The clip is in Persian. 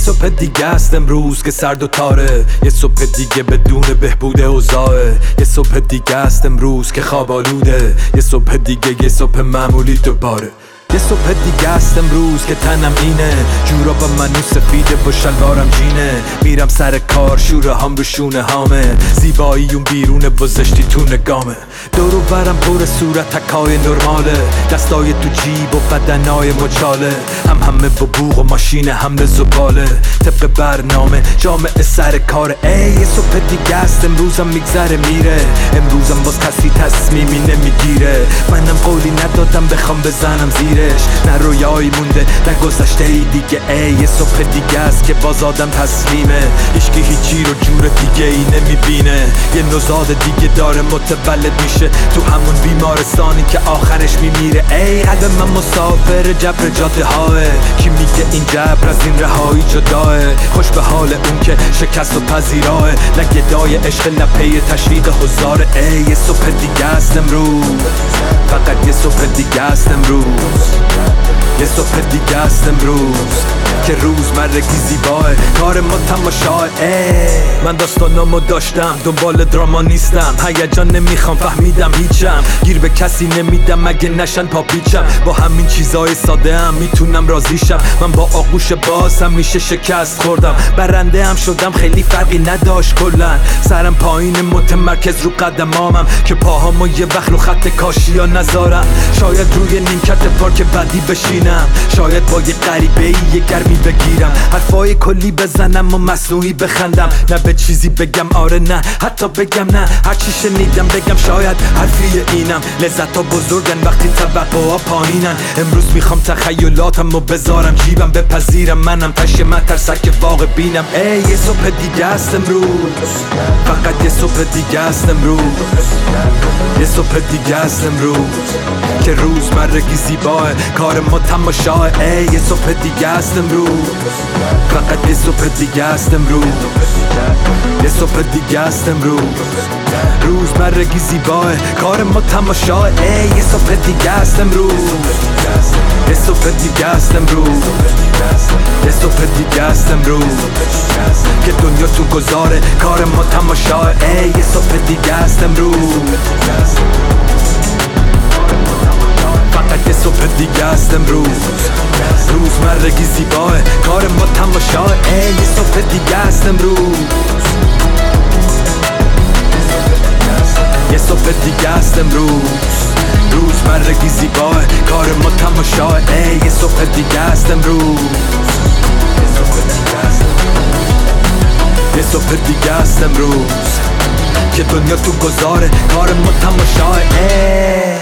صبح دیگه است امروز که سرد و تاره، یه صبح دیگه بدون بهبود اوضاعه. یه صبح دیگه است امروز که خواب آلوده، یه صبح دیگه، یه صبح معمولی دوباره. یه صبح دیگه است امروز که تنم اینه، جورابم منو سفیده و شلوارم جینه. میرم سر کار، شوره هم رو شونه هامه، زیبایی اون بیرونه و زشتی تو نگامه. دور و برم پر صورت تکای نرماله، دستای تو جیب و بدنای مچاله. همه با بوق و ماشین حمل زباله، طبق برنامه جامعه سر کاره. یه صبح دیگه است امروزم میگذره میره، امروزم باز کسی تصمیمی نمیگیره. منم قولی ندادم بخوام بزنم زیرش، نه رویایی مونده نه گذشته ای دیگه. یه صبح دیگه است که باز آدم تسلیمه، هیچکی هیچی رو جور دیگه ای نمیبینه. یه نوزاد دیگه داره متولد میشه تو همون بیمارستانی که آخرش میمیره. قلب من مسافر جبر جاده های، کی میگه این جبر از این رهایی جداه؟ خوش به حال اون که شکست و پذیراه، نه گدای عشق نه پی تشویق هزاره. یه صبح دیگه است امروز، فقط یه صبح دیگه است امروز. یه صبح دیگه است امروز که روزمرگی زیباه، کار ما تماشاه. من داستانامو داشتم، دنبال دراما نیستم، هیجان نمیخوام فهمیدم هیچم، گیر به کسی نمیدم مگه نشن پاپیچم. با همین چیزای ساده هم میتونم راضیشم، من با آغوش باز همیشه شکست خوردم، برنده هم شدم خیلی فرقی نداشت کلن. سرم پایین متمرکز رو قدمامم که پاهامو یه وقت رو خط کاشیا نذارم. شاید روی نیمکت پارک بعدی بشینم، شاید با یه غریبه یه گرمی بگیرم، حرفای کلی بزنم و مصنوعی بخندم. نه به چیزی بگم آره نه حتی بگم نه، هرچی شنیدم بگم شاید حرفی اینم. لذت ها بزرگن وقتی توقع ها پایینن، امروز میخوام تخیلاتم رو بذارم جیبم، بپذیرم منم تشه من ترسک واقع بینم. یه صبح دیگه است امروز، فقط یه صبح دیگه است امروز. یه صبح دیگه است امروز که روزمرگی زیباه، کار ما تماشاه. یه صبح دیگه است امروز، فقط یه صبح دیگه است امروز. یه صبح دیگه است امروز، روزمرگی زیباه، کار ما تماشاه. یه صبح دیگه است امروز، یه صبح دیگه است امروز. یه صبح دیگه است امروز که دنیا تو گذاره، کار ما تماشاه. یه صبح دیگه است امروز، فقط یه صبح دیگه است امروز، روزمرگی زیباه، کار ما تماشاه. یه صبح دیگه است امروز، یه صبح دیگه است امروز، روزمرگی زیباه، کار ما تماشاه. یه صبح دیگه است امروز، یه صبح دیگه است امروز که دنیا تو گذاره، کار ما تماشاه.